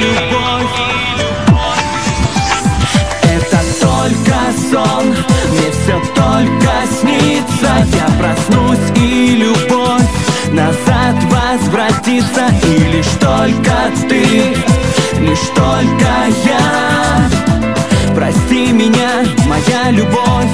любовь. Это только сон, мне все только снится. Я проснусь и любовь назад возвратится. И лишь только ты, лишь только я. Прости меня, моя любовь.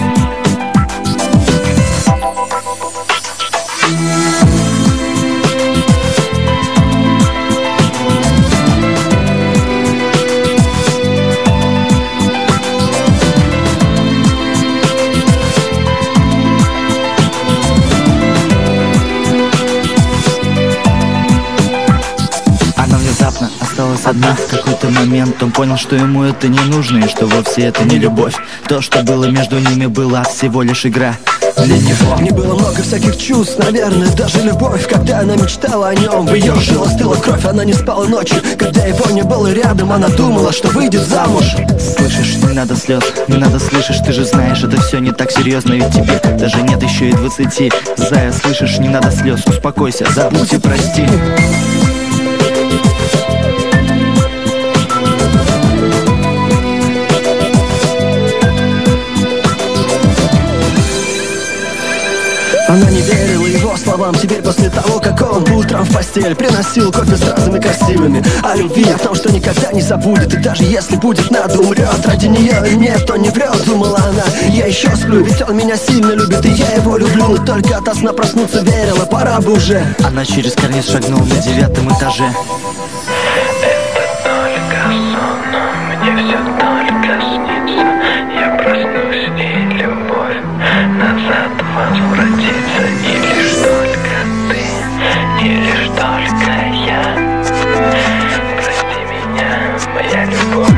Осталась одна. В какой-то момент он понял, что ему это не нужно, и что вовсе это не любовь. То, что было между ними, была всего лишь игра для него. Не было много всяких чувств, наверное, даже любовь. Когда она мечтала о нем, в ее жилах стыла кровь. Она не спала ночью, когда его не было рядом. Она думала, что выйдет замуж. Слышишь, не надо слез, не надо, слышишь, ты же знаешь, это все не так серьезно, ведь тебе даже нет еще и 20. Зая, слышишь, не надо слез, успокойся, забудь и прости. Она не верила его словам. Теперь после того, как он по утрам в постель приносил кофе с разными красивыми о любви, о том, что никогда не забудет. И даже если будет, надо умрет. Ради нее нет, он не врет, думала она. Я еще сплю, ведь он меня сильно любит, и я его люблю. Но только от сна проснуться верила, пора бы уже. Она через карниз шагнула на 9-м этаже. Это только сон, мне все только снится. Я проснусь и любовь назад возвратится. И лишь только ты, и лишь только я. Прости меня, моя любовь.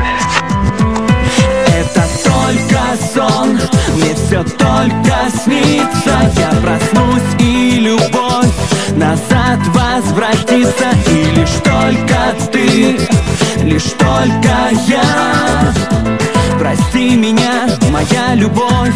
Это только сон, мне все только снится. Я проснусь и любовь назад возвратится. И лишь только ты, лишь только я. Прости меня, моя любовь.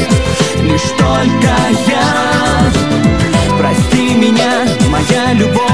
Лишь только я. Прости меня, моя любовь.